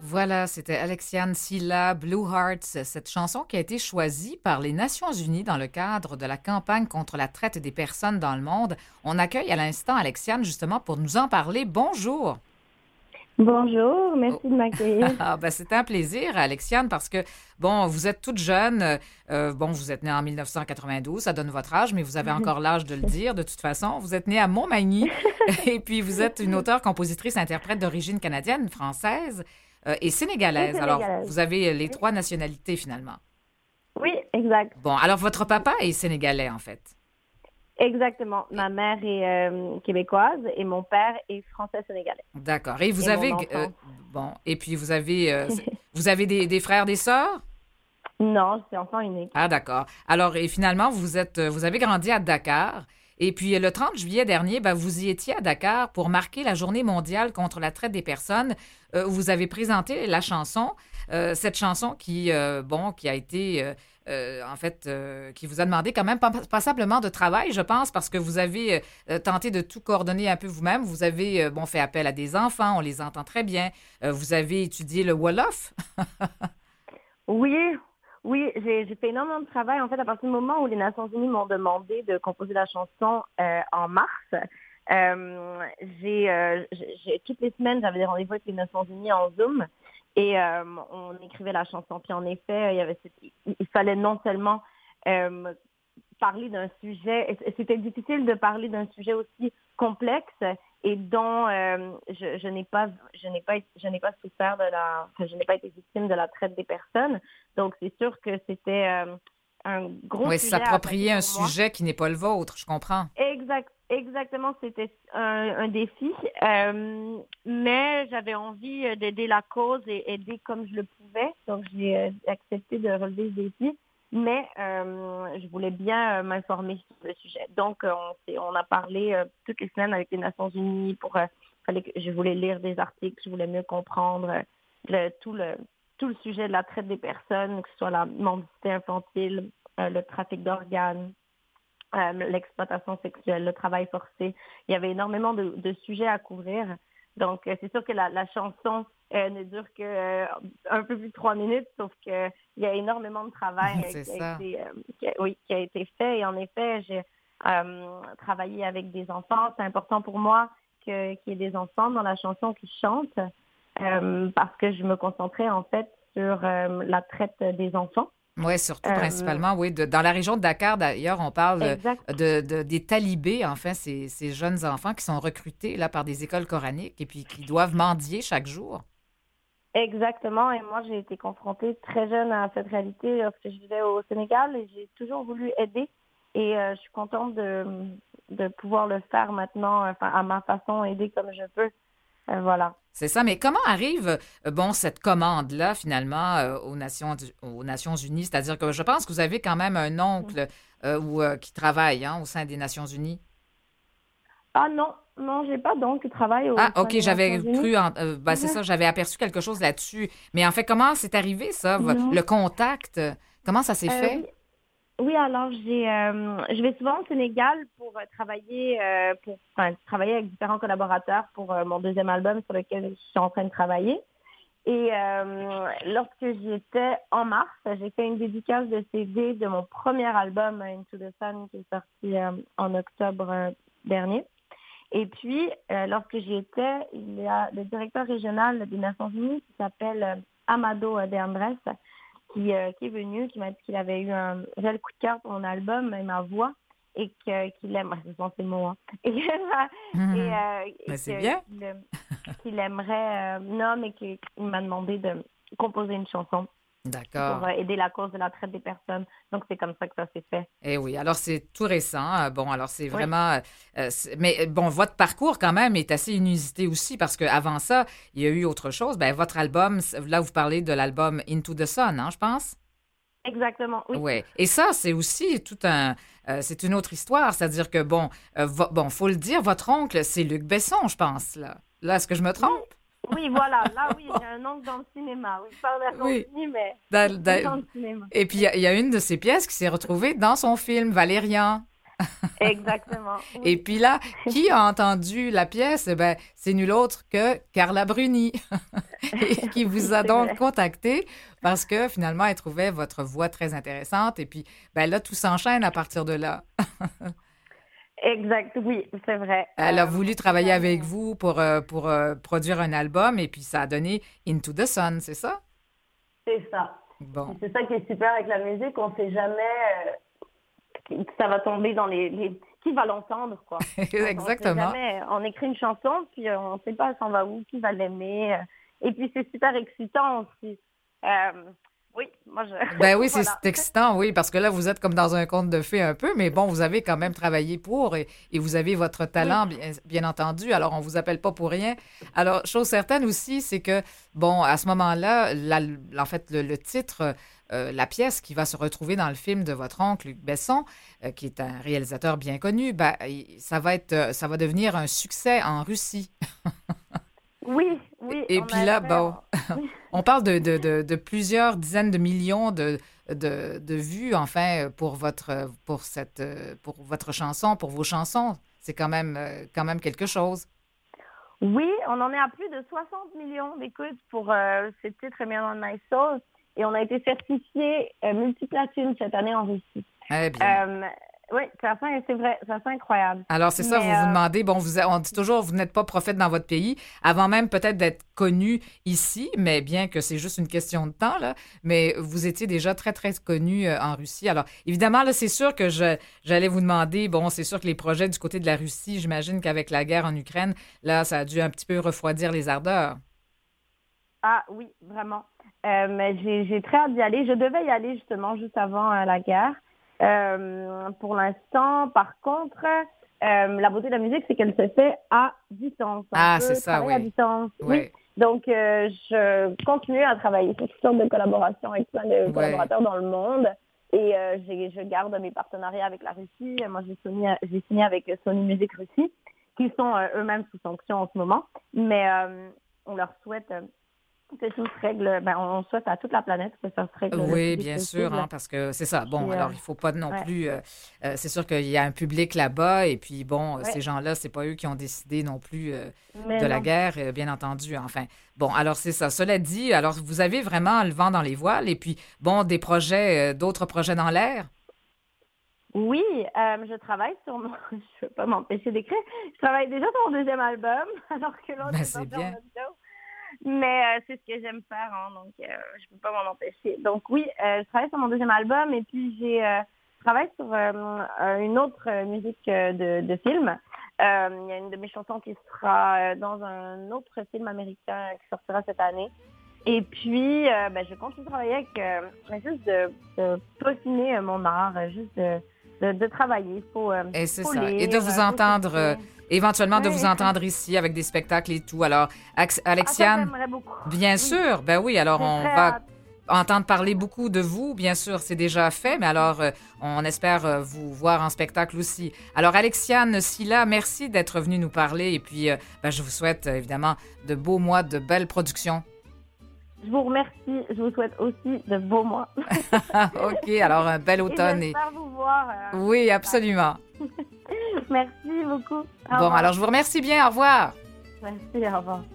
Voilà, c'était Alexiane Silla, Blue Hearts, cette chanson qui a été choisie par les Nations Unies dans le cadre de la campagne contre la traite des personnes dans le monde. On accueille à l'instant Alexiane justement pour nous en parler. Bonjour. Bonjour, Oh. merci de m'accueillir. C'est un plaisir, Alexiane, parce que, bon, vous êtes toute jeune. Bon, vous êtes née en 1992, ça donne votre âge, mais vous avez encore l'âge de le dire, de toute façon. Vous êtes née à Montmagny, et puis vous êtes une auteure, compositrice, interprète d'origine canadienne, française et Et sénégalaise. Alors, sénégalaise. vous avez les trois nationalités, finalement. Oui, exact. Bon, alors votre papa est sénégalais, en fait. Exactement. Ma mère est québécoise et mon père est français-sénégalais. D'accord. Et vous Et mon avez, enfant. bon, et puis vous avez des frères, des sœurs? Non, je suis enfant unique. Ah, d'accord. Alors, et finalement, vous avez grandi à Dakar. Et puis, le 30 juillet dernier, ben, vous y étiez à Dakar pour marquer la Journée mondiale contre la traite des personnes. Vous avez présenté la chanson, cette chanson qui a été, qui vous a demandé quand même passablement de travail, je pense, parce que vous avez tenté de tout coordonner un peu vous-même. Vous avez, fait appel à des enfants, on les entend très bien. Vous avez étudié le Wolof. Oui, oui, j'ai fait énormément de travail. En fait, à partir du moment où les Nations Unies m'ont demandé de composer la chanson en mars, toutes les semaines, j'avais des rendez-vous avec les Nations Unies en Zoom et on écrivait la chanson. Puis en effet, il fallait non seulement parler d'un sujet, c'était difficile de parler d'un sujet aussi complexe et dont je n'ai pas souffert je n'ai pas été victime de la traite des personnes. Donc c'est sûr que c'était un gros Oui, sujet à attaquer s'approprier un pour moi. sujet qui n'est pas le vôtre, je comprends. Exactement, c'était un défi, mais j'avais envie d'aider la cause et aider comme je le pouvais. Donc j'ai accepté de relever ce défi. Mais je voulais bien m'informer sur le sujet. Donc, on a parlé toutes les semaines avec les Nations Unies je voulais lire des articles, je voulais mieux comprendre tout le sujet de la traite des personnes, que ce soit la mendicité infantile, le trafic d'organes, l'exploitation sexuelle, le travail forcé. Il y avait énormément de sujets à couvrir. Donc, c'est sûr que la chanson ne dure que un peu plus de 3 minutes, sauf qu'il y a énormément de travail C'est ça. qui a été fait. Et en effet, j'ai travaillé avec des enfants. C'est important pour moi qu'il y ait des enfants dans la chanson qui chantent parce que je me concentrais en fait sur la traite des enfants. Oui, surtout Euh, principalement, oui. Dans la région de Dakar, d'ailleurs, on parle exact. des talibés, enfin, ces jeunes enfants qui sont recrutés là, par des écoles coraniques et puis qui doivent mendier chaque jour. Exactement. Et moi, j'ai été confrontée très jeune à cette réalité lorsque je vivais au Sénégal et j'ai toujours voulu aider. Et je suis contente de pouvoir le faire maintenant, enfin, à ma façon, aider comme je peux. Voilà. C'est ça, mais comment arrive, cette commande-là, finalement, aux Nations Unies? C'est-à-dire que je pense que vous avez quand même un oncle qui travaille au sein des Nations Unies. Ah non, non, j'ai pas donc travail au Ah, sein OK, des Nations j'avais Unies. cru, c'est ça, j'avais aperçu quelque chose là-dessus. Mais en fait, comment c'est arrivé, ça, Non. le contact? Comment ça s'est fait? Oui. Oui, alors je vais souvent au Sénégal pour travailler avec différents collaborateurs pour mon deuxième album sur lequel je suis en train de travailler. Et lorsque j'y étais en mars, j'ai fait une dédicace de CD de mon premier album Into the Sun qui est sorti en octobre dernier. Et puis, lorsque j'y étais, il y a le directeur régional des Nations Unies qui s'appelle Amado de Andrés qui est venu, qui m'a dit qu'il avait eu un réel coup de cœur pour mon album et ma voix et qu'il aime, c'est bon, c'est le mot, hein, et Mais c'est bien. qu'il aimerait, non, mais qu'il m'a demandé de composer une chanson pour D'accord. aider la cause de la traite des personnes. Donc, c'est comme ça que ça s'est fait. Eh oui, alors c'est tout récent. Bon, alors c'est Oui. vraiment... mais bon, votre parcours quand même est assez inusité aussi parce qu'avant ça, il y a eu autre chose. Ben, votre album, là, vous parlez de l'album Into the Sun, hein, je pense? Exactement, oui. Oui. Et ça, c'est aussi c'est une autre histoire. C'est-à-dire que, faut le dire, votre oncle, c'est Luc Besson, je pense, là. Là, est-ce que je me Oui, trompe? oui, voilà. Là, oui, j'ai un oncle dans le cinéma. Oui, pas aux Nations Oui. Unies, mais Dans- dans dans- le cinéma. Et puis, il y a une de ses pièces qui s'est retrouvée dans son film, Valérian. Exactement, Et oui. puis là, qui a entendu la pièce? Eh ben, c'est nul autre que Carla Bruni. et qui vous a C'est donc vrai. contacté parce que finalement, elle trouvait votre voix très intéressante. Et puis, ben là, tout s'enchaîne à partir de là. Exact, oui, c'est vrai. Elle a voulu Cette travailler avec année, vous pour produire un album et puis ça a donné Into the Sun, c'est ça? c'est ça. Et Bon, c'est ça qui est super avec la musique, on sait jamais que ça va tomber dans qui va l'entendre, quoi. Donc, on sait exactement. jamais. On écrit une chanson, puis on ne sait pas elle s'en va où, qui va l'aimer. Et puis, c'est super excitant aussi. Euh, oui, moi, je... Ben oui, voilà. c'est excitant, oui, parce que là, vous êtes comme dans un conte de fées un peu, mais bon, vous avez quand même travaillé pour et vous avez votre Oui, talent, bien entendu, alors on vous appelle pas pour rien. Alors, chose certaine aussi, c'est que, bon, à ce moment-là, en fait, le titre, la pièce qui va se retrouver dans le film de votre oncle, Luc Besson, qui est un réalisateur bien connu, ben, ça va devenir un succès en Russie. oui, oui, Et on puis a là, fait... bon, on parle de plusieurs dizaines de millions de vues, enfin, pour votre chanson, pour vos chansons. C'est quand même quelque chose. Oui, on en est à plus de 60 millions d'écoutes pour ce titre Me on My Soul et on a été certifié multiplatine cette année en Russie. Eh bien. Euh, oui, c'est vrai, c'est assez incroyable. Alors, c'est ça, Mais vous vous demandez, bon, on dit toujours, vous n'êtes pas prophète dans votre pays, avant même peut-être d'être connu ici, mais bien que c'est juste une question de temps, là, mais vous étiez déjà très, très connu en Russie. Alors, évidemment, là, c'est sûr que j'allais vous demander, bon, c'est sûr que les projets du côté de la Russie, j'imagine qu'avec la guerre en Ukraine, là, ça a dû un petit peu refroidir les ardeurs. ah oui, vraiment. Mais j'ai très hâte d'y aller. Je devais y aller justement juste avant la guerre. Pour l'instant, par contre, la beauté de la musique, c'est qu'elle se fait à distance. On Ah, c'est peut ça, travailler à oui. distance. Oui. Oui, Donc, je continue à travailler sur toutes sortes de collaborations avec plein de oui. collaborateurs dans le monde. Et je garde mes partenariats avec la Russie. Moi, j'ai signé avec Sony Music Russie, qui sont eux-mêmes sous sanction en ce moment. Mais on leur souhaite que tout se règle. Ben, on souhaite à toute la planète que ça se règle le plus Oui, vite bien sûr, possible. hein, parce que c'est ça. Bon, Puis, alors il faut pas non ouais, plus. C'est sûr qu'il y a un public là-bas, et puis bon, ces ouais, gens-là, c'est pas eux qui ont décidé non plus mais de la non. guerre, bien entendu. Enfin, bon, alors c'est ça. Cela dit, alors vous avez vraiment le vent dans les voiles, et puis bon, des projets, d'autres projets dans l'air. Oui, je travaille sur mon... Je ne peux pas m'empêcher d'écrire. Je travaille déjà sur mon deuxième album, alors que l'autre Ben est c'est sorti en bien. octobre. Mais c'est ce que j'aime faire, hein, donc je peux pas m'en empêcher. Donc oui, je travaille sur mon deuxième album et puis je travaille sur une autre musique de film. Il y a une de mes chansons qui sera dans un autre film américain qui sortira cette année. Et puis, je continue de travailler avec juste de peaufiner mon art, juste de travailler. Et c'est Faut ça. Et de lire, vous faut entendre, s'écouter. éventuellement de vous Oui. entendre ici avec des spectacles et tout. Alors, Ah, ça, Alexiane, j'aimerais beaucoup. bien Oui, sûr, ben oui, alors j'ai on très va hâte. entendre parler beaucoup de vous, bien sûr, c'est déjà fait, mais alors on espère vous voir en spectacle aussi. Alors, Alexiane Silla, merci d'être venue nous parler et puis je vous souhaite évidemment de beaux mois, de belles productions. Je vous remercie. Je vous souhaite aussi de beaux mois. OK, alors un bel Et automne. j'espère vous voir en Oui, spectacle. absolument. Merci beaucoup. Au Bon, revoir. alors je vous remercie bien, au revoir. Merci, au revoir.